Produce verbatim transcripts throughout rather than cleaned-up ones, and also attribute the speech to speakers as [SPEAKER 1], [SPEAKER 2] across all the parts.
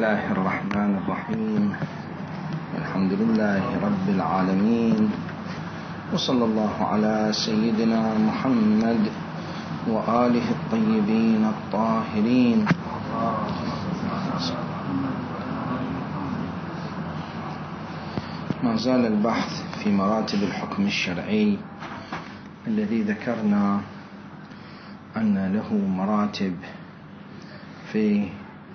[SPEAKER 1] الله الرحمن الرحيم. الحمد لله رب العالمين، وصلى الله على سيدنا محمد وآله الطيبين الطاهرين. ما زال البحث في مراتب الحكم الشرعي الذي ذكرنا أن له مراتب في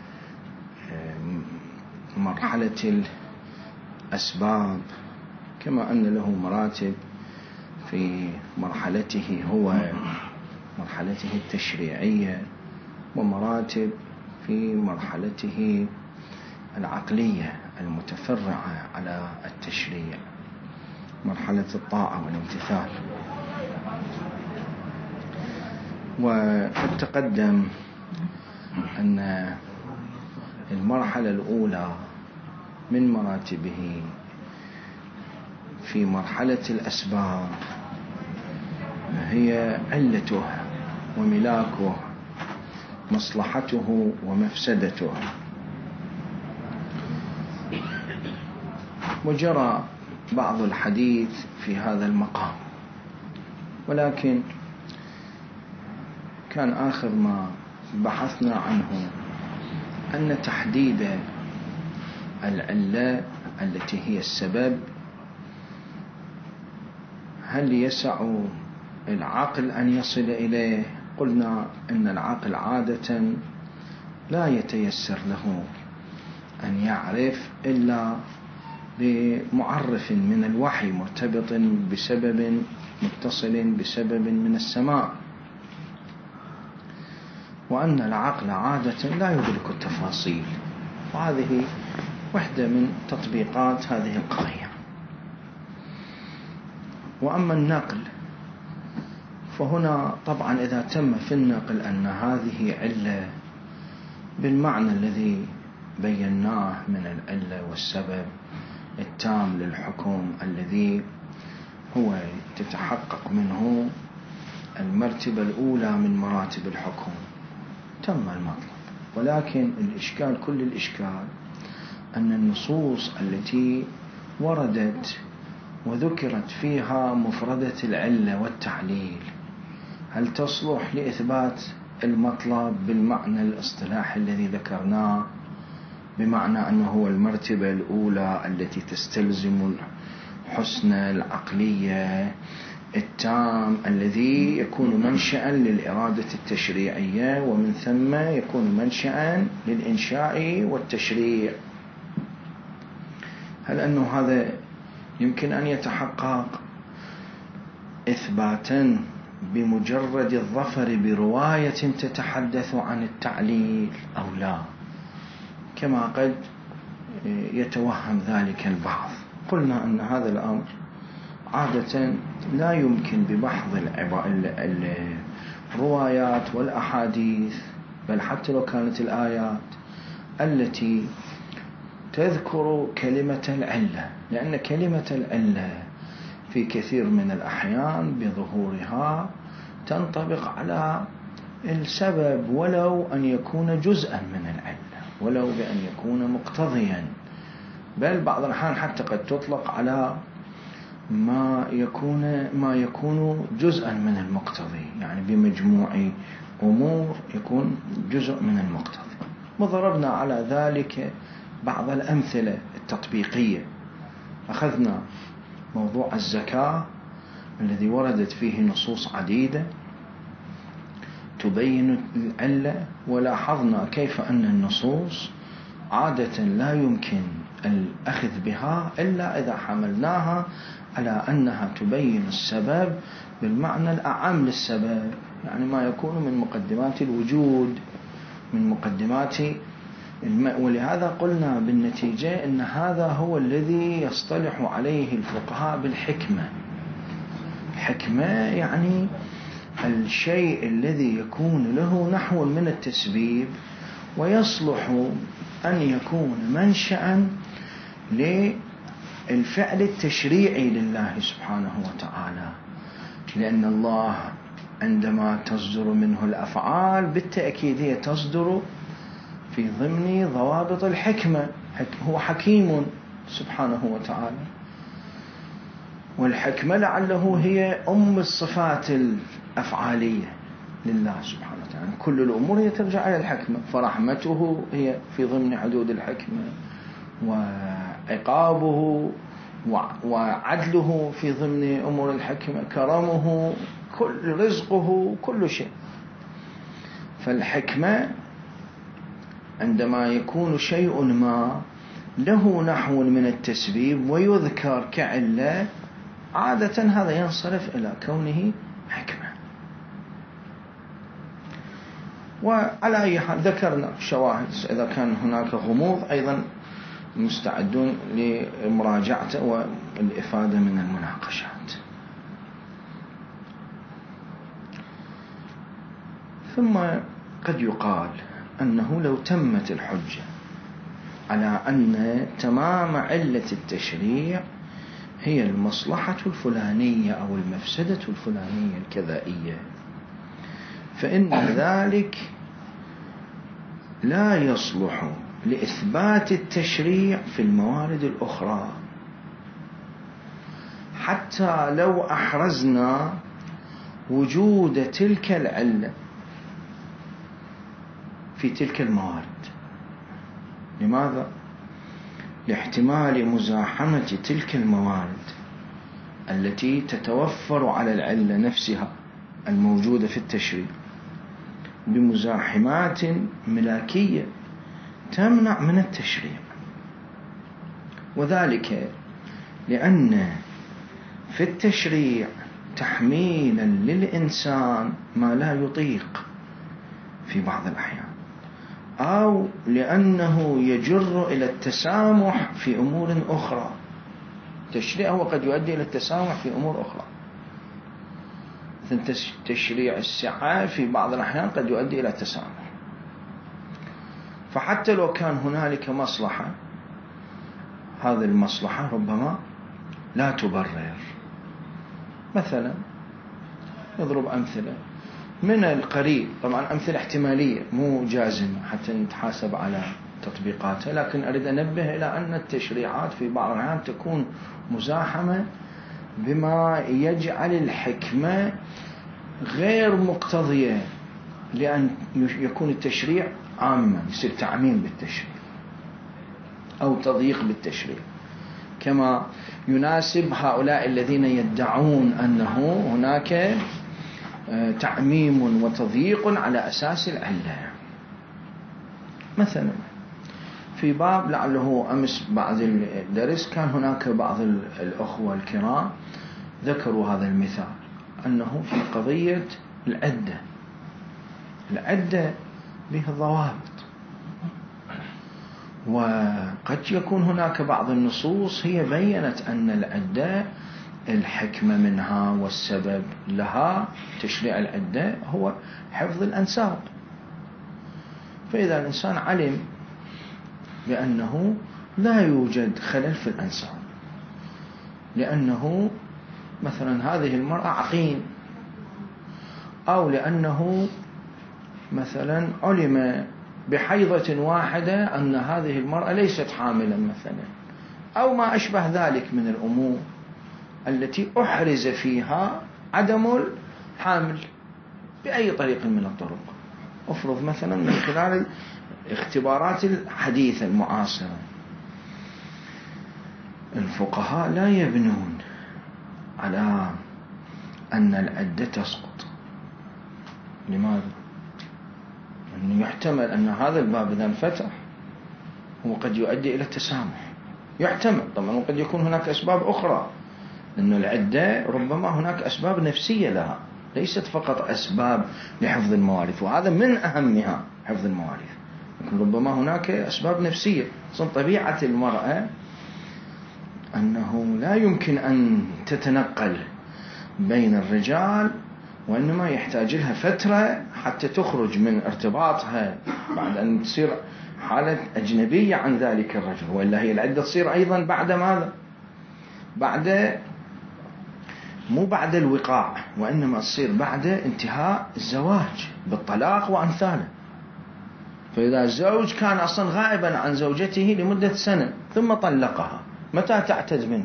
[SPEAKER 1] مرحلة الأسباب، كما أن له مراتب في مرحلته هو مرحلته التشريعية، ومراتب في مرحلته العقلية المتفرعة على التشريع، مرحلة الطاعة والامتثال. وقد تقدم أن المرحلة الأولى من مراتبه في مرحلة الأسباب هي علته وملاكه، مصلحته ومفسدته. وجرى بعض الحديث في هذا المقام، ولكن كان آخر ما بحثنا عنه أن تحديد العلة التي هي السبب هل يسع العقل أن يصل إليه؟ قلنا أن العقل عادة لا يتيسر له أن يعرف إلا بمعرف من الوحي مرتبط بسبب متصل بسبب من السماء، وأن العقل عادة لا يدرك التفاصيل، وهذه واحدة من تطبيقات هذه القضية. وأما النقل فهنا طبعا إذا تم في النقل أن هذه علة بالمعنى الذي بيناه من العلة والسبب التام للحكم الذي هو تتحقق منه المرتبة الأولى من مراتب الحكم، تم المطلب. ولكن الإشكال كل الإشكال أن النصوص التي وردت وذكرت فيها مفردة العلة والتعليل هل تصلح لإثبات المطلب بالمعنى الاصطلاحي الذي ذكرناه، بمعنى أنه هو المرتبة الأولى التي تستلزم الحسن العقلية التام الذي يكون منشأ للإرادة التشريعية، ومن ثم يكون منشأ للإنشاء والتشريع؟ هل أنه هذا يمكن أن يتحقق إثباتا بمجرد الظفر برواية تتحدث عن التعليل أو لا، كما قد يتوهم ذلك البعض؟ قلنا أن هذا الأمر عادة لا يمكن ببحث الروايات والأحاديث، بل حتى لو كانت الآيات التي تذكر كلمة العلة، لأن كلمة العلة في كثير من الأحيان بظهورها تنطبق على السبب ولو أن يكون جزءا من العلة، ولو بأن يكون مقتضيا، بل بعض الأحيان حتى قد تطلق على ما يكون ما يكون جزءا من المقتضي، يعني بمجموع أمور يكون جزء من المقتضي. وضربنا على ذلك بعض الأمثلة التطبيقية. أخذنا موضوع الزكاة الذي وردت فيه نصوص عديدة تبين العلة، ولاحظنا كيف أن النصوص عادة لا يمكن الأخذ بها إلا إذا حملناها على أنها تبين السبب بالمعنى الأعم للسبب، يعني ما يكون من مقدمات الوجود، من مقدمات الم... ولهذا قلنا بالنتيجة أن هذا هو الذي يصطلح عليه الفقهاء بالحكمة. الحكمة يعني الشيء الذي يكون له نحو من التسبيب ويصلح أن يكون منشأ للفعل التشريعي لله سبحانه وتعالى، لأن الله عندما تصدر منه الأفعال بالتأكيد هي تصدر في ضمن ضوابط الحكمة. هو حكيم سبحانه وتعالى، والحكمة لعله هي أم الصفات الأفعالية لله سبحانه وتعالى. كل الأمور هي ترجع إلى الحكمة، فرحمته هي في ضمن حدود الحكمة، وعقابه وعدله في ضمن أمور الحكمة، كرمه، كل رزقه، كل شيء. فالحكمة عندما يكون شيء ما له نحو من التسبيب ويذكر كعلة، عادة هذا ينصرف إلى كونه حكمة. وعلى أي حال ذكرنا شواهد، إذا كان هناك غموض أيضا مستعدون لمراجعته والإفادة من المناقشات. ثم قد يقال أنه لو تمت الحجة على أن تمام علة التشريع هي المصلحة الفلانية أو المفسدة الفلانية الكذائية، فإن ذلك لا يصلح لإثبات التشريع في الموارد الأخرى، حتى لو أحرزنا وجود تلك العلة في تلك الموارد. لماذا؟ لاحتمال مزاحمة تلك الموارد التي تتوفر على العلة نفسها الموجودة في التشريع بمزاحمات ملاكية تمنع من التشريع، وذلك لأن في التشريع تحميلا للإنسان ما لا يطيق في بعض الأحيان، أو لأنه يجر إلى التسامح في أمور أخرى. التشريع هو قد يؤدي إلى التسامح في أمور أخرى، مثل تشريع السعة في بعض الأحيان قد يؤدي إلى التسامح. فحتى لو كان هنالك مصلحة، هذه المصلحة ربما لا تبرر. مثلا نضرب أمثلة من القريب، طبعا أمثلة احتمالية مو جازمة حتى نتحاسب على تطبيقاتها، لكن أريد أنبه إلى أن التشريعات في بعض الأحيان تكون مزاحمة بما يجعل الحكمة غير مقتضية لأن يكون التشريع عاما، يصير تعميم بالتشريع أو تضييق بالتشريع، كما يناسب هؤلاء الذين يدعون أنه هناك تعميم وتضييق على أساس العلة. مثلا في باب لعله أمس بعد الدرس كان هناك بعض الأخوة الكرام ذكروا هذا المثال، أنه في قضية العدة، العدة بها ضوابط، وقد يكون هناك بعض النصوص هي بيّنت أن العدة الحكمة منها والسبب لها تشريع العدة هو حفظ الأنساب. فإذا الإنسان علم بأنه لا يوجد خلل في الأنساب، لأنه مثلا هذه المرأة عقيم، أو لأنه مثلا علم بحيضة واحدة أن هذه المرأة ليست حاملا مثلا، أو ما أشبه ذلك من الأمور التي أحرز فيها عدم الحامل بأي طريق من الطرق. أفرض مثلا من خلال الاختبارات الحديثة المعاصرة، الفقهاء لا يبنون على أن العدة تسقط. لماذا؟ أنه يحتمل أن هذا الباب إذا انفتح هو قد يؤدي إلى التسامح، يحتمل طبعا، وقد يكون هناك أسباب أخرى، لأن العدة ربما هناك أسباب نفسية لها، ليست فقط أسباب لحفظ المواريث، وهذا من أهمها حفظ المواريث، لكن ربما هناك أسباب نفسية. صن طبيعة المرأة أنه لا يمكن أن تتنقل بين الرجال، وإنما يحتاج لها فترة حتى تخرج من ارتباطها بعد أن تصير حالة أجنبية عن ذلك الرجل، وإلا هي العدة تصير أيضا بعد ماذا؟ بعد مو بعد الوقاع، وإنما تصير بعد انتهاء الزواج بالطلاق وأمثاله. فإذا الزوج كان أصلا غائبا عن زوجته لمدة سنة ثم طلقها، متى تعتد منه؟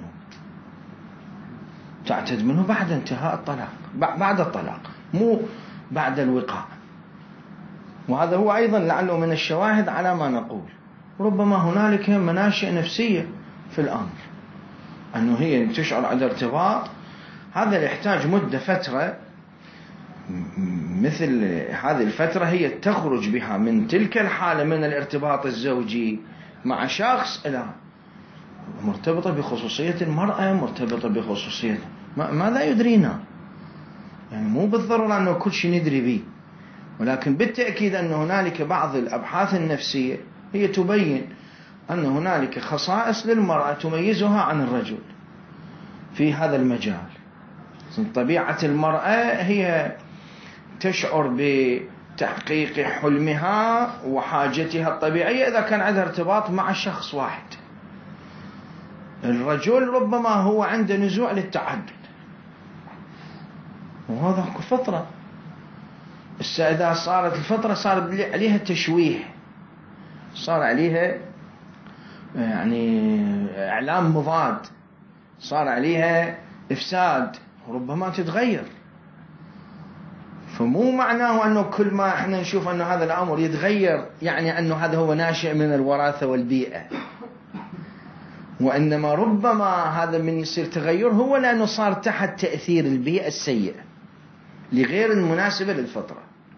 [SPEAKER 1] تعتد منه بعد انتهاء الطلاق، بعد الطلاق، مو بعد الوقاع. وهذا هو أيضا لعله من الشواهد على ما نقول. ربما هنالك مناشئ نفسية في الأمر، أنه هي تشعر على ارتباط، هذا يحتاج مدة فترة، مثل هذه الفترة هي تخرج بها من تلك الحالة من الارتباط الزوجي مع شخص إلى مرتبطة بخصوصية المرأة، مرتبطة بخصوصية ما لا يدرينا، يعني مو بالضرورة أنه كل شيء ندري به، ولكن بالتأكيد أن هنالك بعض الأبحاث النفسية هي تبين أن هنالك خصائص للمرأة تميزها عن الرجل في هذا المجال. طبيعة المرأة هي تشعر بتحقيق حلمها وحاجتها الطبيعية إذا كان عندها ارتباط مع شخص واحد. الرجل ربما هو عنده نزوع للتعدد، وهذا فطرة. إذا صارت الفطرة صار عليها تشويه، صار عليها يعني إعلام مضاد، صار عليها إفساد، ربما تتغير. فمو معناه أنه كل ما احنا نشوف أنه هذا الأمر يتغير يعني أنه هذا هو ناشئ من الوراثة والبيئة، وإنما ربما هذا من يصير تغير هو لأنه صار تحت تأثير البيئة السيئة لغير المناسبة للفطرة.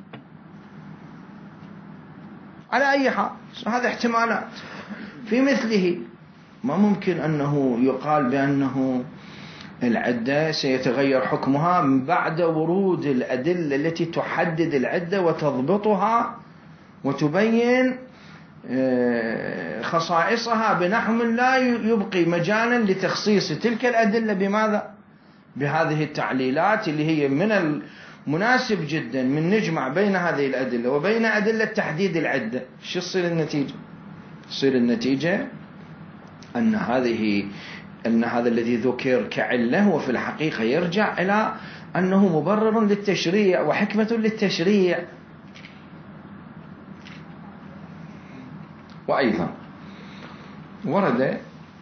[SPEAKER 1] على أي حال هذا احتمالات. في مثله ما ممكن أنه يقال بأنه العدة سيتغير حكمها بعد ورود الأدلة التي تحدد العدة وتضبطها وتبين خصائصها بنحو لا يبقي مجالا لتخصيص تلك الأدلة بماذا؟ بهذه التعليلات اللي هي من المناسب جدا من نجمع بين هذه الأدلة وبين أدلة تحديد العدة. شو تصير النتيجة؟ تصير النتيجة أن هذه أن هذا الذي ذكر كعلة هو في الحقيقة يرجع إلى أنه مبرر للتشريع وحكمة للتشريع. وأيضا ورد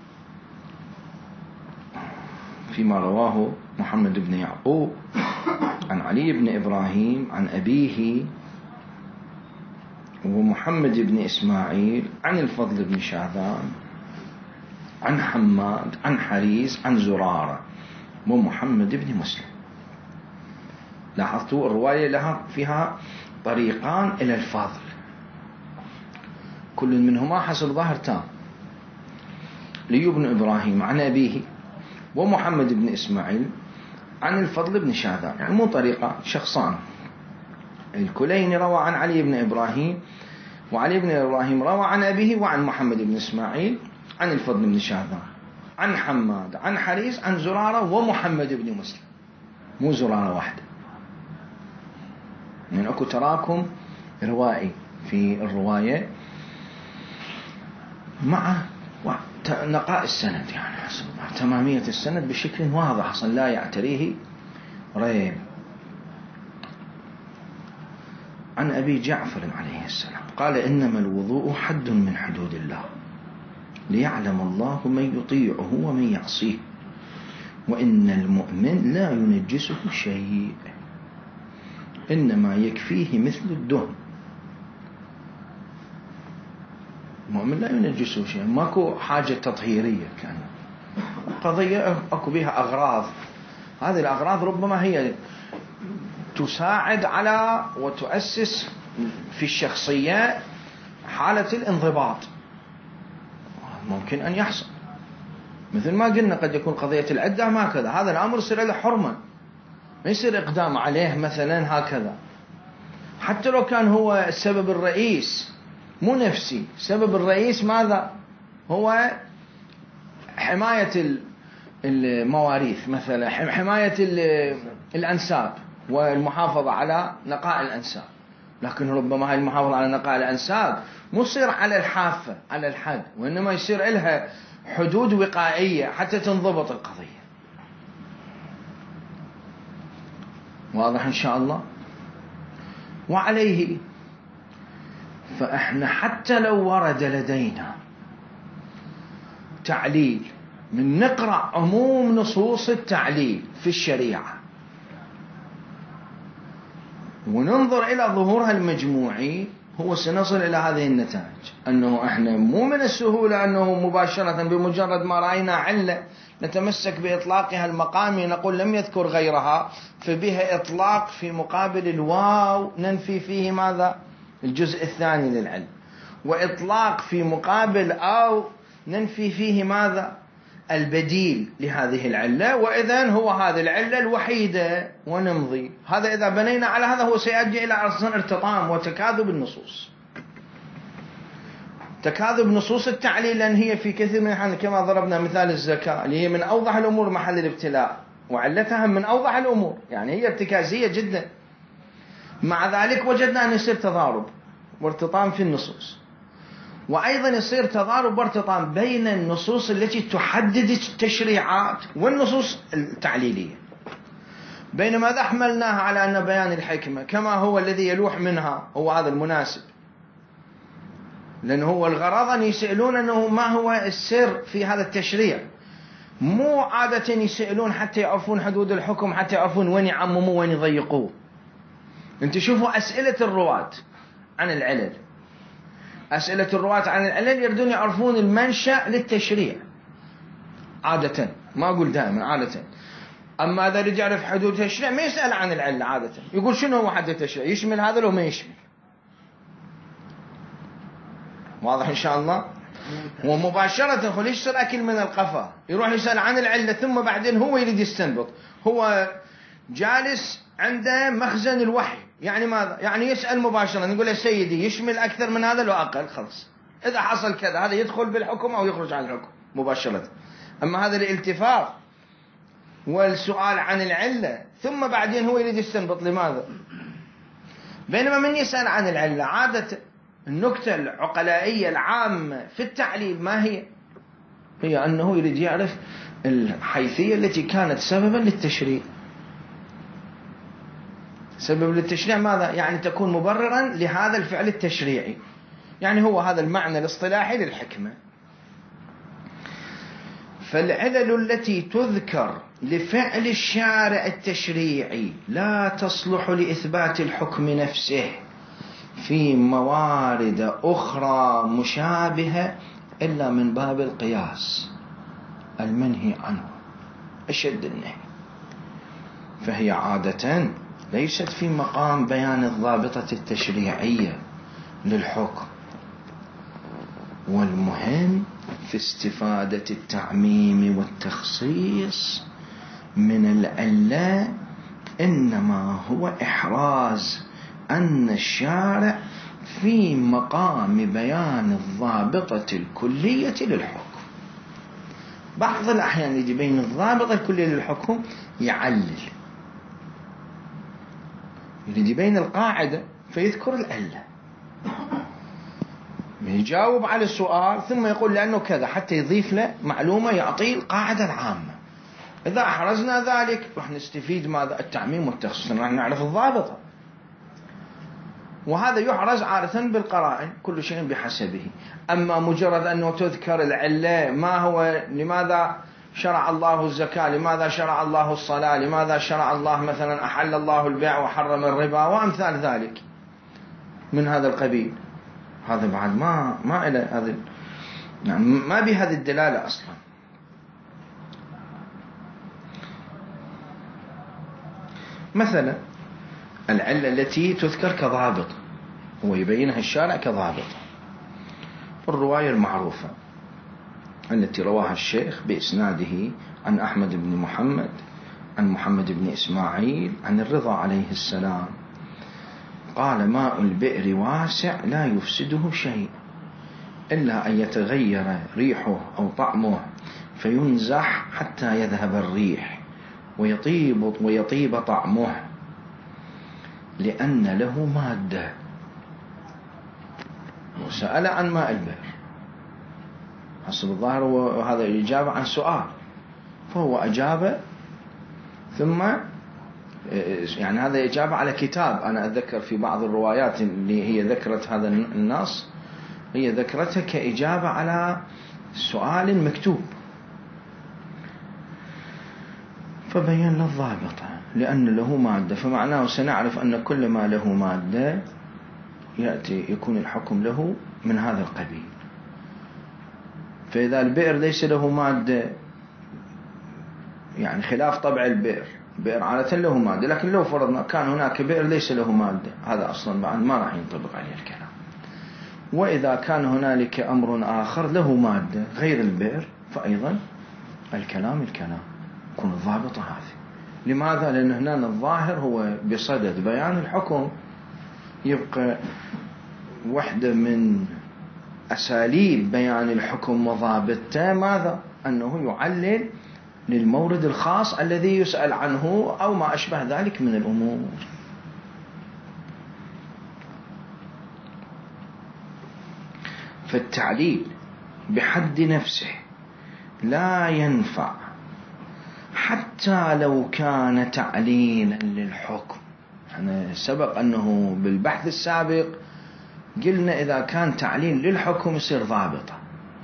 [SPEAKER 1] فيما رواه محمد بن يعقوب عن علي بن إبراهيم عن أبيه ومحمد بن إسماعيل عن الفضل بن شاذان عن حماد عن حريز عن زرارة ومحمد بن مسلم. لاحظتوا الرواية لها فيها طريقان إلى الفاضل، كل منهما حسب ظاهر تام. علي بن إبراهيم عن أبيه ومحمد بن إسماعيل عن الفضل بن شاذان، يعني مو طريقة، شخصان. الكليني روى عن علي بن إبراهيم، وعلي بن إبراهيم روى عن أبيه وعن محمد بن إسماعيل عن الفضل بن شاذان عن حماد عن حريز عن زرارة ومحمد بن مسلم، مو زرارة واحدة. يعني أكو تراكم روائي في الرواية مع نقاء السند، يعني تمامية السند بشكل واضح أصلا لا يعتريه ريب. عن أبي جعفر عليه السلام قال: إنما الوضوء حد من حدود الله ليعلم الله من يطيعه ومن يعصيه، وإن المؤمن لا ينجسه شيء، إنما يكفيه مثل الدهن. المؤمن لا ينجسه شيء، ماكو حاجة تطهيرية، كان قضية أكو بها أغراض. هذه الأغراض ربما هي تساعد على وتؤسس في الشخصية حالة الانضباط، ممكن أن يحصل. مثل ما قلنا قد يكون قضية العدة ما كذا، هذا الأمر يصير له حرمة، ما يصير إقدام عليه مثلا هكذا، حتى لو كان هو السبب الرئيس مو نفسي. السبب الرئيس ماذا؟ هو حماية المواريث مثلا، حماية الأنساب والمحافظة على نقاء الأنساب، لكن ربما هاي المحافظة على نقاء الأنساب مو يصير على الحافة على الحد، وإنما يصير لها حدود وقائية حتى تنضبط القضية. واضح إن شاء الله. وعليه فإحنا حتى لو ورد لدينا تعليل، من نقرأ عموم نصوص التعليل في الشريعة وننظر إلى ظهورها المجموعي، هو سنصل إلى هذه النتائج، أنه إحنا مو من السهولة أنه مباشرة بمجرد ما رأينا علة نتمسك بإطلاقها المقامي، نقول لم يذكر غيرها فبها إطلاق في مقابل الواو ننفي فيه ماذا؟ الجزء الثاني للعلم، وإطلاق في مقابل أو ننفي فيه ماذا؟ البديل لهذه العلة، وإذن هو هذه العلة الوحيدة ونمضي. هذا إذا بنينا على هذا هو سيؤدي إلى أصلا ارتطام وتكاذب النصوص، تكاذب نصوص التعليل، لأن هي في كثير من الأحيان كما ضربنا مثال الزكاة اللي هي من أوضح الأمور محل الابتلاء، وعلتها من أوضح الأمور، يعني هي ارتكازية جدا، مع ذلك وجدنا أن يصير تضارب وارتطام في النصوص، وأيضا يصير تضارب وارتطام بين النصوص التي تحدد التشريعات والنصوص التعليلية، بينما إذا حملناها على أن بيان الحكمة كما هو الذي يلوح منها هو هذا المناسب، لأنه هو الغرض أن يسألون أنه ما هو السر في هذا التشريع، مو عادة يسألون حتى يعرفون حدود الحكم، حتى يعرفون وين يعمموا وين يضيقوه. انت شوفوا أسئلة الرواة عن العلل، أسئلة الرواة عن العلل يردون يعرفون المنشأ للتشريع عادة، ما أقول دائما عادة. أما إذا رجع يعرف حدود التشريع ما يسأل عن العلة عادة، يقول شنو هو حد التشريع، يشمل هذا لو ما يشمل. واضح إن شاء الله؟ ومباشرة خل يشتر أكل من القفا، يروح يسأل عن العلة ثم بعدين هو يريد يستنبط، هو جالس عنده مخزن الوحي، يعني ماذا؟ يعني يسأل مباشرة، يقول يا سيدي يشمل أكثر من هذا لو أقل، خلص إذا حصل كذا هذا يدخل بالحكم أو يخرج عن الحكم مباشرة. أما هذا الالتفاف والسؤال عن العلة ثم بعدين هو يريد يستنبط لماذا، بينما من يسأل عن العلة عادة النكتة العقلائية العامة في التعليل ما هي؟ هي أنه يريد يعرف الحيثية التي كانت سببا للتشريع. سبب للتشريع ماذا؟ يعني تكون مبررا لهذا الفعل التشريعي، يعني هو هذا المعنى الاصطلاحي للحكمة. فالعلل التي تذكر لفعل الشارع التشريعي لا تصلح لإثبات الحكم نفسه في موارد أخرى مشابهة إلا من باب القياس المنهي عنه أشد النهي، فهي عادة ليست في مقام بيان الضابطة التشريعية للحكم، والمهم في استفادة التعميم والتخصيص من العلة إنما هو إحراز أن الشارع في مقام بيان الضابطة الكلية للحكم. بعض الأحيان يجي بين الضابطة الكلية للحكم يعلل، يجي بين القاعدة فيذكر العلة، يجاوب على السؤال ثم يقول لأنه كذا حتى يضيف له معلومة يعطيه القاعدة العامة. إذا أحرزنا ذلك راح نستفيد ماذا؟ التعميم والتخصيص، راح نعرف الضابطة، وهذا يحرز عادة بالقرائن كل شيء بحسبه. أما مجرد أنه تذكر العلة، ما هو لماذا شرع الله الزكاة، لماذا شرع الله الصلاة، لماذا شرع الله مثلا أحل الله البيع وحرم الربا وأمثال ذلك من هذا القبيل، هذا بعد ما ما إلى هذا يعني ما بهذه الدلالة أصلا. مثلا العلة التي تذكر كضابط هو يبينها الشارع كضابط، الرواية المعروفة التي رواها الشيخ بإسناده عن أحمد بن محمد عن محمد بن إسماعيل عن الرضا عليه السلام قال: ماء البئر واسع لا يفسده شيء إلا أن يتغير ريحه أو طعمه فينزح حتى يذهب الريح ويطيب, ويطيب طعمه لأن له مادة. وسأل عن ماء البئر، حسب الظاهر وهذا الإجابة عن سؤال، فهو أجاب ثم يعني هذا إجابة على كتاب. أنا أتذكر في بعض الروايات اللي هي ذكرت هذا النص، هي ذكرتها كإجابة على سؤال مكتوب. فبين الضابطة لأن له مادة، فمعناه سنعرف أن كل ما له مادة يأتي يكون الحكم له من هذا القبيل. فإذا البئر ليس له مادة، يعني خلاف طبع البئر، بئر عادة له مادة، لكن لو فرضنا كان هناك بئر ليس له مادة، هذا أصلا بعد ما راح ينطبق عليه الكلام. وإذا كان هنالك أمر آخر له مادة غير البئر، فأيضا الكلام الكلام يكون الضابطة هذه. لماذا؟ لأن هنا الظاهر هو بصدد بيان الحكم، يبقى واحدة من أساليب بيان الحكم وضابطته ماذا؟ أنه يعلل للمورد الخاص الذي يسأل عنه أو ما أشبه ذلك من الأمور. فالتعليل بحد نفسه لا ينفع حتى لو كان تعليلا للحكم. يعني سبق أنه بالبحث السابق قلنا إذا كان تعليل للحكم يصير ضابطة،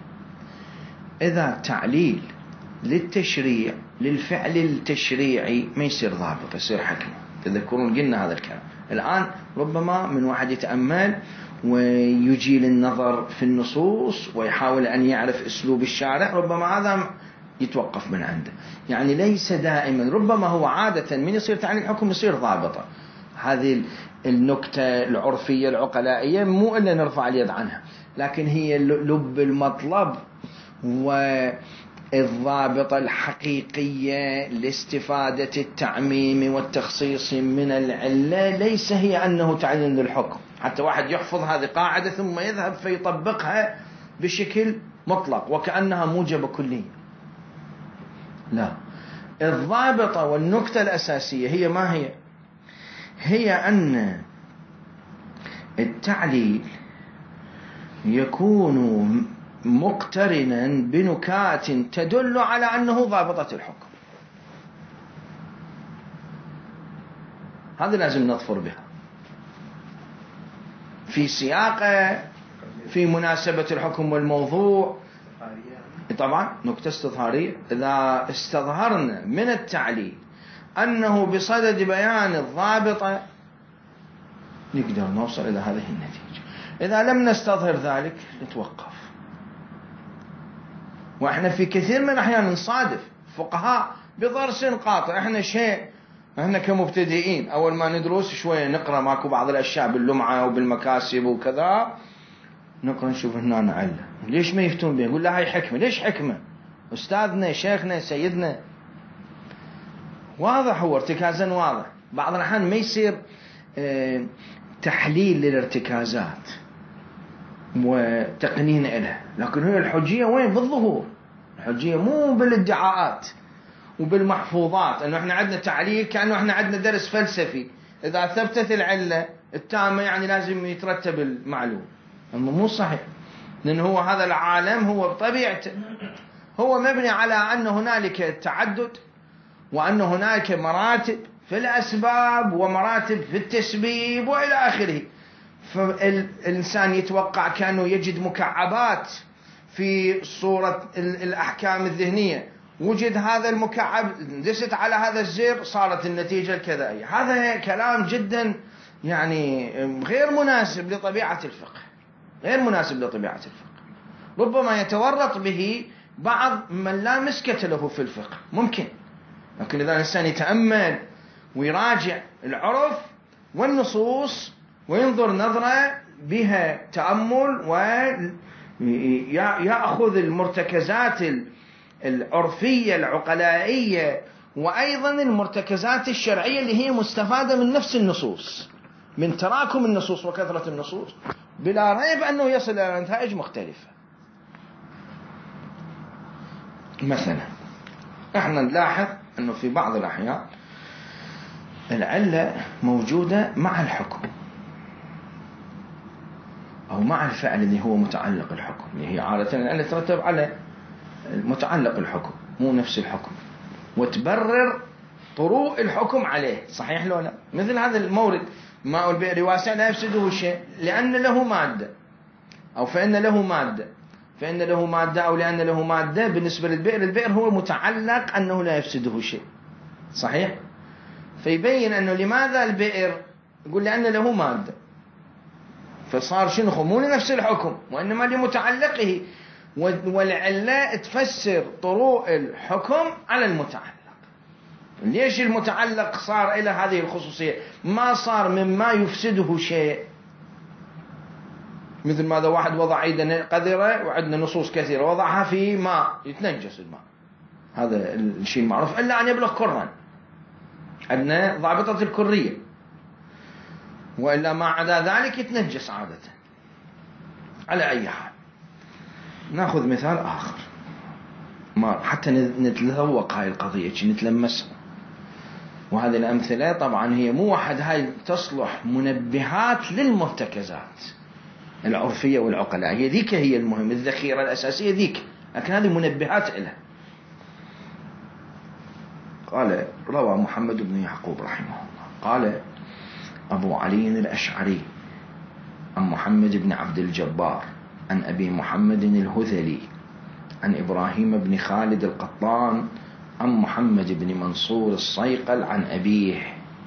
[SPEAKER 1] إذا تعليل للتشريع للفعل التشريعي ما يصير ضابط، يصير حكمة. تذكرون قلنا هذا الكلام. الآن ربما من واحد يتأمل ويجي للنظر في النصوص ويحاول أن يعرف أسلوب الشارع، ربما هذا يتوقف من عنده. يعني ليس دائما، ربما هو عادة من يصير تعليل الحكم يصير ضابطة. هذه النكتة العرفية العقلائية مو إلا نرفع اليد عنها، لكن هي لب المطلب والضابطة الحقيقية لاستفادة التعميم والتخصيص من العلة ليس هي أنه تعليل للحكم. حتى واحد يحفظ هذه قاعدة ثم يذهب فيطبقها بشكل مطلق وكأنها موجبة كلية. لا، الضابطة والنكتة الأساسية هي ما هي؟ هي أن التعليل يكون مقترنا بنكات تدل على أنه ضابطة الحكم. هذا لازم نظفر بها في سياقه، في مناسبة الحكم والموضوع. طبعا نكتة استظهارية. إذا استظهرنا من التعليل أنه بصدد بيان الضابطة نقدر نوصل إلى هذه النتيجة. إذا لم نستظهر ذلك نتوقف. وإحنا في كثير من الأحيان نصادف فقهاء بضرس قاطع. إحنا شيء إحنا كمبتدئين أول ما ندرس شوية نقرأ ماكو بعض الأشياء باللمعة وبالمكاسب وكذا، نقرأ نشوف هنا نعلة ليش ما يفتون به؟ يقول لا هاي حكمة. ليش حكمة؟ أستاذنا شيخنا سيدنا واضح، هو ارتكازا واضح. بعض الأحيان ما يصير اه تحليل للارتكازات وتقنين إلها، لكن هي الحجية وين؟ بالظهور. الحجية مو بالادعاءات وبالمحفوظات أنه إحنا عندنا تعليل كأنه إحنا عندنا درس فلسفي، إذا ثبتت العلة التامة يعني لازم يترتب المعلوم. أما مو صحيح، لأن هو هذا العالم هو بطبيعته هو مبني على أن هنالك تعدد، وأن هناك مراتب في الأسباب ومراتب في التسبيب وإلى آخره. فالإنسان يتوقع كأنه يجد مكعبات في صورة الأحكام الذهنية، وجد هذا المكعب دست على هذا الزر صارت النتيجة الكذائية. هذا كلام جدا يعني غير مناسب لطبيعة الفقه، غير مناسب لطبيعة الفقه. ربما يتورط به بعض من لا مسكة له في الفقه ممكن، لكن إذا الإنسان يتأمل ويراجع العرف والنصوص وينظر نظرة بها تأمل ويأخذ المرتكزات العرفية العقلائية وأيضا المرتكزات الشرعية اللي هي مستفادة من نفس النصوص، من تراكم النصوص وكثرة النصوص، بلا ريب أنه يصل إلى نتائج مختلفة. مثلا احنا نلاحظ أنه في بعض الأحيان العلة موجودة مع الحكم أو مع الفعل اللي هو متعلق الحكم، اللي هي عادة العلة ترتب على متعلق الحكم مو نفس الحكم، وتبرر طروء الحكم عليه، صحيح لو لا؟ مثل هذا المورد ماء البئر واسع لا يفسده شيء لأن له مادة، أو فإن له مادة، فإن له مادة أو لأن له مادة. بالنسبة للبئر، البئر هو متعلق أنه لا يفسده شيء، صحيح؟ فيبين أنه لماذا البئر، يقول لأن له مادة، فصار شنو مو لنفس الحكم وإنما لمتعلقه، والعلة تفسر طروء الحكم على المتعلق. ليش المتعلق صار إلى هذه الخصوصية؟ ما صار مما يفسده شيء، مثل ماذا واحد وضع ايده قذرة وعندنا نصوص كثيرة وضعها في ماء يتنجس الماء، هذا الشيء المعروف، إلا أن يبلغ كرا، عندنا ضابطة الكرية، وإلا ما عدا ذلك يتنجس عادة. على أي حال نأخذ مثال آخر ما حتى نتذوق هاي القضية نتلمسها. وهذه الأمثلة طبعا هي مو واحد، هاي تصلح منبهات للمرتكزات العرفية والعقلاء، هي ذيك هي المهم، الذخيرة الأساسية ذيك، لكن هذه منبهات إلها. قال روى محمد بن يعقوب رحمه الله قال أبو علي الأشعري عن محمد بن عبد الجبار عن أبي محمد الهذلي عن إبراهيم بن خالد القطان عن محمد بن منصور الصيقل عن أبيه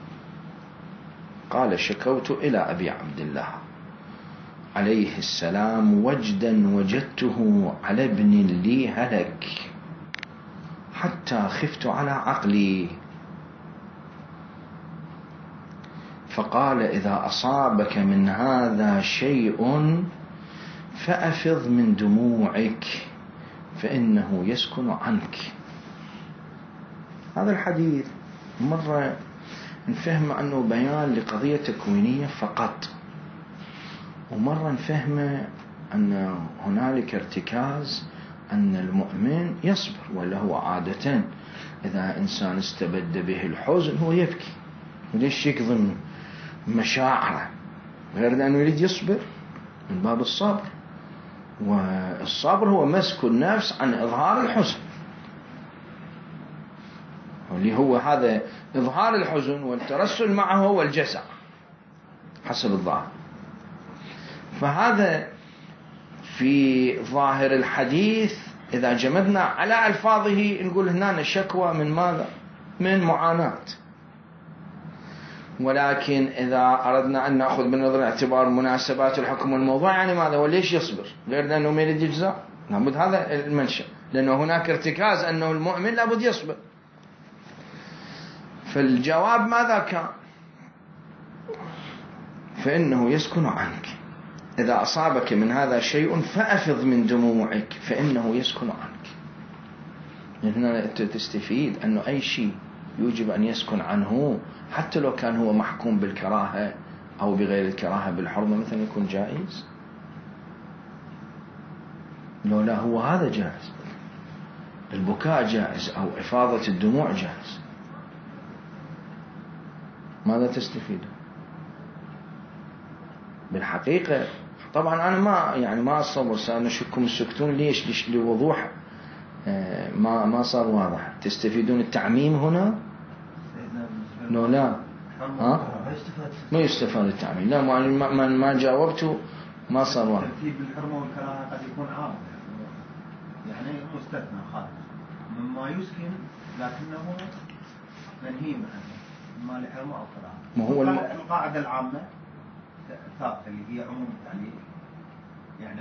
[SPEAKER 1] قال شكوت إلى أبي عبد الله عليه السلام وجدا وجدته على ابن لي هلك حتى خفت على عقلي، فقال إذا أصابك من هذا شيء فأفض من دموعك فإنه يسكن عنك. هذا الحديث مرة نفهم أنه بيان لقضية تكوينية فقط، ومرة نفهم أن هنالك ارتكاز أن المؤمن يصبر، ولا هو عادة إذا إنسان استبد به الحزن هو يبكي، وليش يكظم مشاعره غير أنه يريد يصبر من باب الصبر، والصبر هو مسك النفس عن إظهار الحزن، واللي هو هذا إظهار الحزن والترسل معه والجزع حسب الظاهر. فهذا في ظاهر الحديث إذا جمدنا على ألفاظه نقول هنا شكوى من ماذا؟ من معاناة. ولكن إذا أردنا أن نأخذ بنظر الاعتبار مناسبات الحكم والموضوع يعني ماذا؟ وليش يصبر؟ غير لأنه ما يريد يجزع؟ لابد هذا المنشأ، لأنه هناك ارتكاز أنه المؤمن لابد يصبر. فالجواب ماذا كان؟ فإنه يسكن عنك، إذا أصابك من هذا شيء فأفض من دموعك فإنه يسكن عنك. هنا تستفيد أنه أي شيء يجب أن يسكن عنه حتى لو كان هو محكوم بالكراهة أو بغير الكراهة بالحرمة مثلا يكون جائز، لو لا هو هذا جائز، البكاء جائز أو إفاضة الدموع جائز. ماذا تستفيد؟ بالحقيقة طبعا أنا ما يعني ما أصور سأنشكم السكتون ليش ليش لوضوح ما ما صار واضح. تستفيدون التعميم هنا؟ لو لا ها ما يستفاد التعميم، لا ما ما, ما جاوبته ما صار واضح.
[SPEAKER 2] ترتيب الحرمة والكراهة قد يكون عام، يعني مستثنى خالص مما يسكن لكنه منهي عنه ما لحرمة أو كراهة.
[SPEAKER 1] ما هو
[SPEAKER 2] القاعدة العامة ثابتة اللي هي عموم يعني يعني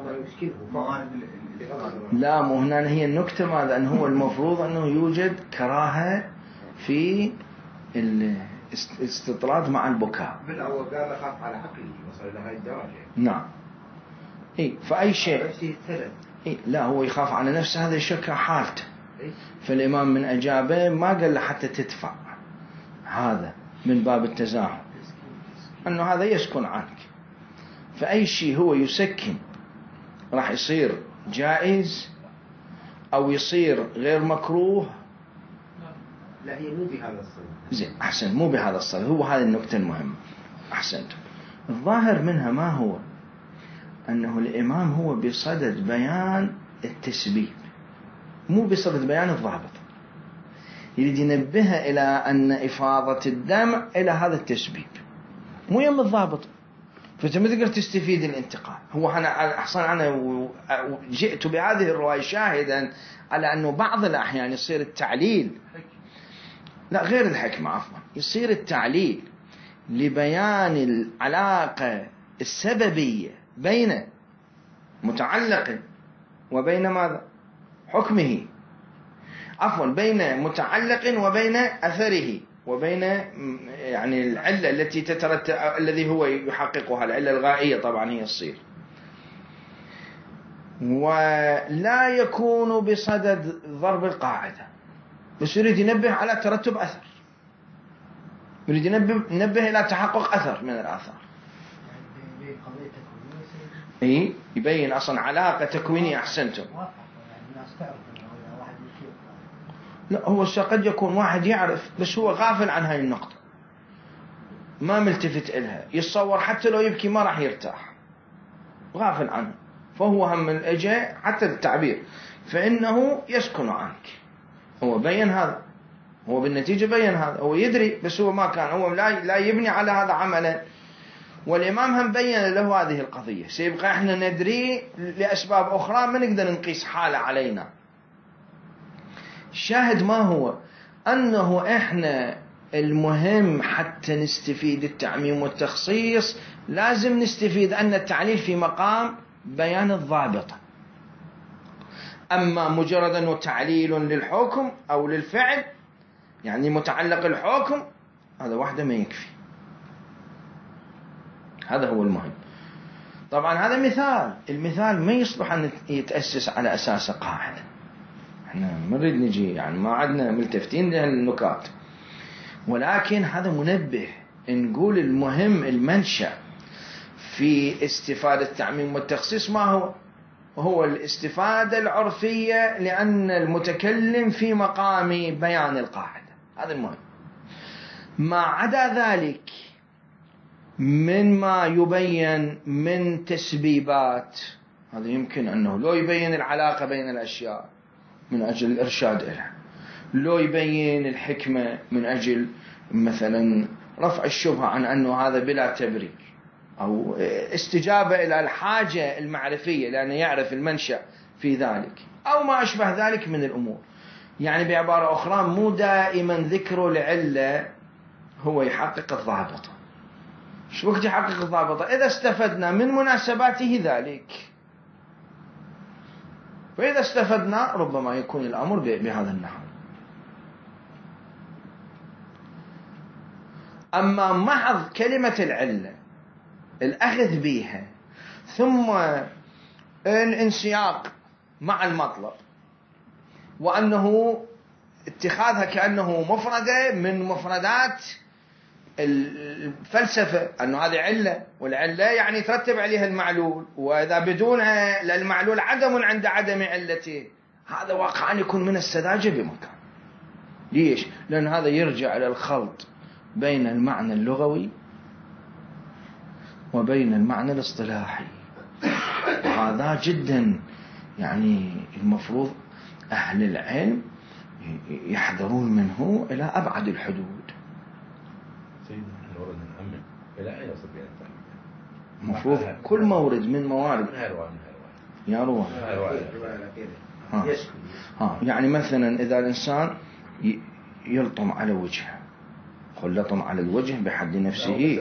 [SPEAKER 1] لا مو هنا هي النكتة ماذا؟ أنه هو المفروض أنه يوجد كراهة في الاستطراد مع البكاء.
[SPEAKER 3] بالأول قال أخاف على عقلي وصل إلى هاي الدرجة.
[SPEAKER 1] نعم إيه فأي شيء إيه لا هو يخاف على نفسه هذا يشك حالته. فالإمام من أجابه ما قال له حتى تدفع، هذا من باب التزاحم أنه هذا يسكن عنك. فأي شيء هو يسكن راح يصير جائز أو يصير غير مكروه.
[SPEAKER 3] لا هي مو بهذا الصيغة.
[SPEAKER 1] زين أحسن مو بهذا الصيغة، هو هذه النقطة المهمة. أحسنت. الظاهر منها ما هو؟ أنه الإمام هو بصدد بيان التسبيب مو بصدد بيان الضابط. يريد ينبهها إلى أن إفاضة الدم إلى هذا التسبيب مو يم الضابط، فأنت ما تقدر تستفيد الانتقال. هو أنا أحسن أنا جئت بهذه الرواية شاهدا على أنه بعض الأحيان يصير التعليل، لا غير الحكمة عفوا، يصير التعليل لبيان العلاقة السببية بين متعلق وبين ماذا حكمه، عفوا بين متعلق وبين أثره، وبين يعني العلة التي تترتب الذي هو يحققها، العلة الغائية طبعا هي الصير، ولا يكون بصدد ضرب القاعدة، بس يريد ينبه على ترتب أثر، يريد ينبه, ينبه إلى تحقق أثر من الآثار. إيه يبين أصلا علاقة تكوينية. أحسنتم. لا هو قد يكون واحد يعرف بس هو غافل عن هاي النقطة، ما ملتفت إلها، يتصور حتى لو يبكي ما راح يرتاح، غافل عنه، فهو هم من أجل حتى التعبير فإنه يسكن عنك. هو بين هذا، هو بالنتيجة بين هذا، هو يدري بس هو ما كان، هو لا لا يبني على هذا عملا، والإمام هم بين له هذه القضية. سيبقى إحنا ندري لأسباب أخرى ما نقدر نقيس حالة علينا. الشاهد ما هو أنه إحنا المهم حتى نستفيد التعميم والتخصيص لازم نستفيد أن التعليل في مقام بيان الضابطة. أما مجرد أنه تعليل للحكم أو للفعل يعني متعلق الحكم، هذا واحدة ما يكفي، هذا هو المهم. طبعا هذا مثال، المثال ما يصلح أن يتأسس على أساس قاعدة، احنا ما نريد نجي يعني ما عدنا ملتفتين لهالنكات، ولكن هذا منبه. نقول المهم المنشأ في استفادة التعميم والتخصيص ما هو؟ هو الاستفادة العرفية، لأن المتكلم في مقام بيان القاعدة، هذا المهم. ما عدا ذلك من ما يبين من تسبيبات، هذا يمكن أنه لو يبين العلاقة بين الأشياء من أجل الإرشاد إلها، لو يبين الحكمة من أجل مثلا رفع الشبهة عن أنه هذا بلا تبرير، أو استجابة إلى الحاجة المعرفية لأنه يعرف المنشأ في ذلك، أو ما أشبه ذلك من الأمور. يعني بعبارة أخرى مو دائما ذكر العلة هو يحقق الضابطة. شو وقت يحقق الضابطة؟ إذا استفدنا من مناسباته ذلك، فإذا استفدنا ربما يكون الأمر بهذا النحو. أما محض كلمة العلة الأخذ بها ثم الانسياق مع المطلب، وأنه اتخاذها كأنه مفردة من مفردات الفلسفة، أنه هذه علة، والعلة يعني ترتب عليها المعلول، وإذا بدونها للمعلول عدم عند عدم علته، هذا واقع أن يكون من السذاجة بمكان. ليش؟ لأن هذا يرجع إلى الخلط بين المعنى اللغوي وبين المعنى الاصطلاحي، وهذا جدا يعني المفروض أهل العلم يحذرون منه إلى أبعد الحدود.
[SPEAKER 4] سيدنا الورد نأمن إلى أين يصل بين التعليم؟
[SPEAKER 1] المفروض كل مورد من موارد يا روح ها. ها يعني مثلا إذا الإنسان يلطم على وجهه، قل لطم على الوجه بحد نفسه،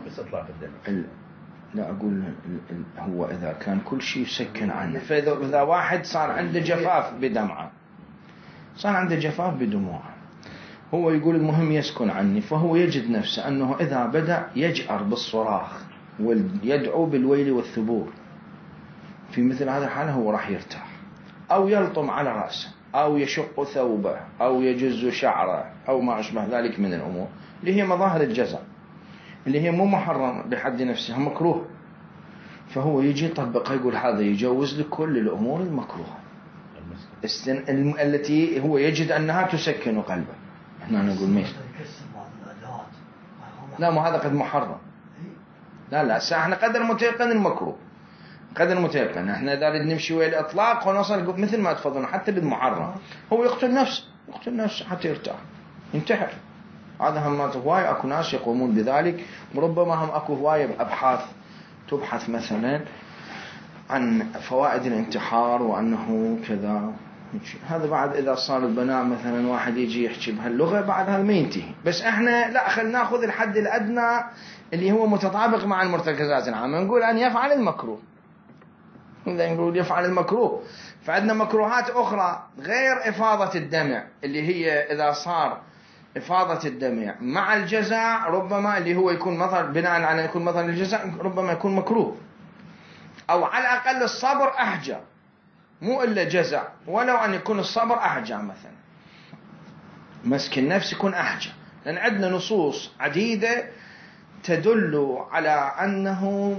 [SPEAKER 1] لا أقول هو إذا كان كل شيء يسكن عنه، فإذا واحد صار عنده جفاف بدمعة، صار عنده جفاف بدموع، هو يقول المهم يسكن عني، فهو يجد نفسه أنه إذا بدأ يجأر بالصراخ ويدعو بالويل والثبور، في مثل هذا الحالة هو راح يرتاح، أو يلطم على رأسه، أو يشق ثوبه، أو يجز شعره، أو ما أشبه ذلك من الأمور اللي هي مظاهر الجزاء، اللي هي مو محرم بحد نفسها، مكروه، فهو يجي يطبقها، يقول هذا يجوز لكل الأمور المكروهة السن... التي هو يجد أنها تسكن قلبه. احنا نقول ماشي، لا ما هذا قد محرم، لا لا احنا قدر متيقن المكروه، قدر متيقن. احنا إذا نمشي ويا الإطلاق ونوصل مثل ما تفضلنا حتى بالمحرم، هو يقتل نفسه، يقتل نفسه حتى يرتاح ينتحر. هذا هم هواية أكو ناس يقومون بذلك، وربما هم أكو هواية أبحاث تبحث مثلا عن فوائد الانتحار وأنه كذا. هذا بعد إذا صار البناء مثلا واحد يجي يحكي بهاللغة بعد هذا ما ينتهي. بس احنا لا، خلينا ناخذ الحد الأدنى اللي هو متطابق مع المرتكزات العامة، نقول أن يفعل المكروه. إذا نقول يفعل المكروه، فعندنا مكروهات أخرى غير إفاضة الدمع، اللي هي إذا صار إفاضة الدمع مع الجزع ربما اللي هو يكون مثلا بناء على يكون مثلا الجزع ربما يكون مكروه، أو على الأقل الصبر أحجى، مو إلا جزع، ولو أن يكون الصبر أحجى مثلا، مسك النفس يكون أحجى. لأن عندنا نصوص عديدة تدل على أنه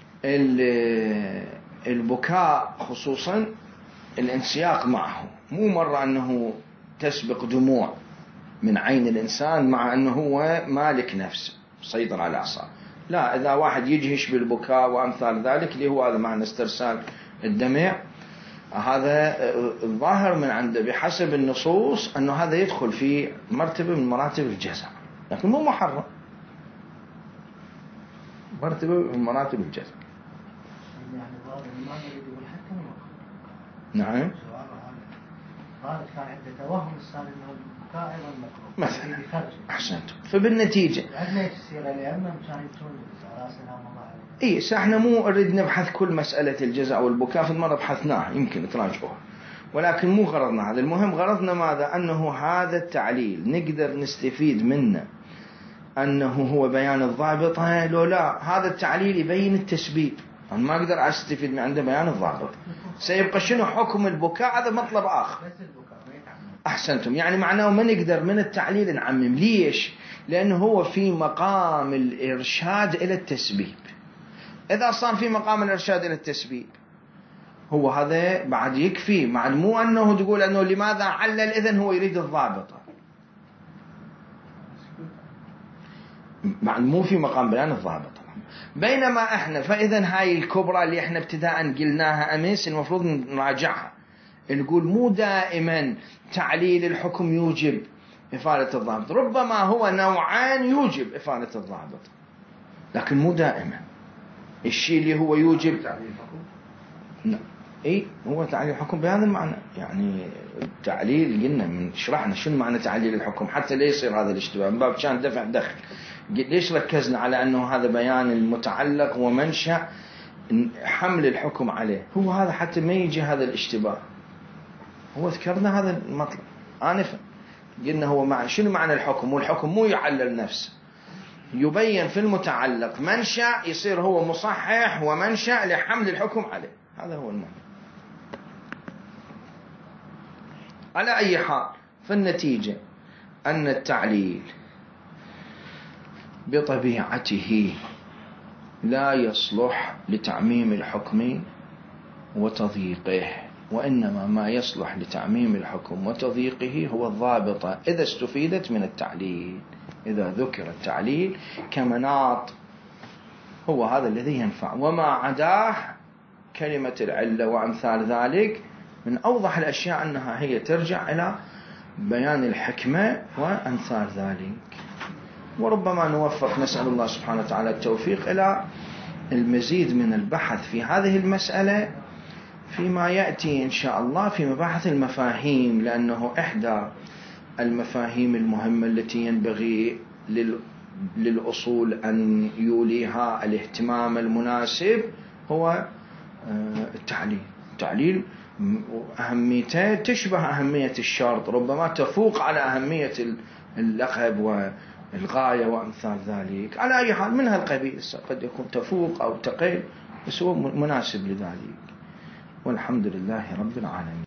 [SPEAKER 1] البكاء خصوصا الانسياق معه، مو مرة أنه تسبق دموع من عين الإنسان مع أنه هو مالك نفسه سيطر على أعصابه. لا، إذا واحد يجهش بالبكاء وأمثال ذلك اللي هو هذا معنى استرسال الدمع، هذا الظاهر من عنده بحسب النصوص أنه هذا يدخل في مرتبة من مراتب الجزع، لكن مو محرم، مرتبة من مراتب الجزع. نعم.
[SPEAKER 2] قال كان عنده توهم الصار انه البكاء ايضا مكروه
[SPEAKER 1] مثلا. احسنتم. فبالنتيجه
[SPEAKER 2] عندنا يصير الائمه كانوا يبتون راسنا الله
[SPEAKER 1] اي احنا مو نريد نبحث كل مساله الجزع والبكاء، في المره بحثناها يمكن تراجعوها، ولكن مو غرضنا هذا. المهم غرضنا ماذا؟ انه هذا التعليل نقدر نستفيد منه انه هو بيان الضابطه لو لا. هذا التعليل يبين التسبيب، انا ما اقدر استفيد من عنده بيان الضابط. سيبقى شنو حكم البكاء؟ هذا مطلب آخر. أحسنتم. يعني معناه ما نقدر من التعليل نعمم. ليش؟ لأنه هو في مقام الإرشاد إلى التسبيب. إذا صار في مقام الإرشاد إلى التسبيب هو هذا بعد يكفي، مع مو أنه تقول أنه لماذا علل، إذن هو يريد الضابطة، مع مو في مقام بيان الضابطة. بينما احنا فاذا هاي الكبرى اللي احنا ابتداء قلناها امس المفروض نراجعها، نقول مو دائما تعليل الحكم يوجب إفادة الضابط، ربما هو نوعان يوجب إفادة الضابط لكن مو دائما. الشيء اللي هو يوجب
[SPEAKER 3] تعليل الحكم
[SPEAKER 1] لا اي هو تعليل الحكم بهذا المعنى. يعني التعليل قلنا من شرحنا شنو معنى تعليل الحكم حتى لا يصير هذا الاشتباه من باب كان دفع دخل. ليش ركزنا على أنه هذا بيان المتعلق ومنشأ حمل الحكم عليه؟ هو هذا حتى ما يجي هذا الاشتباه. هو ذكرنا هذا المطلب آنفا، قلنا هو مع شنو معنى الحكم، والحكم مو يعلل نفسه، يبين في المتعلق منشأ يصير هو مصحح ومنشأ لحمل الحكم عليه. هذا هو المعنى. على أي حال فالنتيجة أن التعليل بطبيعته لا يصلح لتعميم الحكم وتضييقه، وإنما ما يصلح لتعميم الحكم وتضييقه هو الضابطة إذا استفيدت من التعليل. إذا ذكر التعليل كمناط هو هذا الذي ينفع، وما عداه كلمة العلة وأمثال ذلك من أوضح الأشياء أنها هي ترجع إلى بيان الحكمة وأمثال ذلك. وربما نوفق، نسأل الله سبحانه وتعالى التوفيق إلى المزيد من البحث في هذه المسألة فيما يأتي إن شاء الله في مباحث المفاهيم، لأنه إحدى المفاهيم المهمة التي ينبغي للأصول أن يوليها الاهتمام المناسب هو التعليل. التعليل أهميته تشبه أهمية الشرط، ربما تفوق على أهمية اللقب والغاية وأمثال ذلك. على أي حال من هالقبيل قد يكون تفوق أو تقل، بس هو مناسب لذلك. والحمد لله رب العالمين.